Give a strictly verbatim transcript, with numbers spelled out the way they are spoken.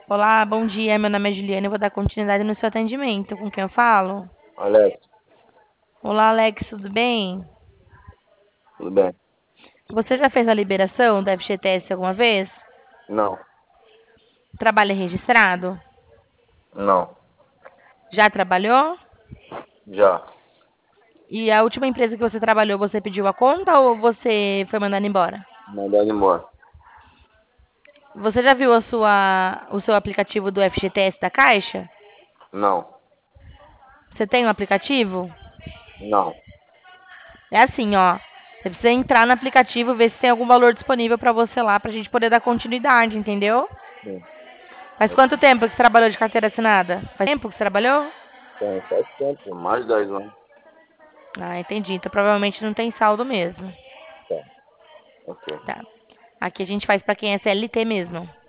Olá, bom dia. Meu nome é Juliana. Eu vou dar continuidade no seu atendimento. Com quem eu falo? Alex, Olá, Alex, tudo bem? tudo bem? Você já fez a liberação do F G T S alguma vez? Não, Trabalho registrado? não, Já trabalhou? já. E a última empresa que você trabalhou, você pediu a conta ou você foi mandado embora? Mandado embora. Você já viu a sua, o seu aplicativo do F G T S da Caixa? Não, Você tem um aplicativo? não. É assim, ó. Você precisa entrar no aplicativo, ver se tem algum valor disponível para você lá, pra gente poder dar continuidade, entendeu? Sim. Faz quanto tempo que você trabalhou de carteira assinada? Faz tempo que você trabalhou? Tem, faz tempo, mais de dez anos. Ah, entendi. Então provavelmente não tem saldo mesmo. Tá, ok. Tá. Aqui a gente faz pra quem é C L T mesmo.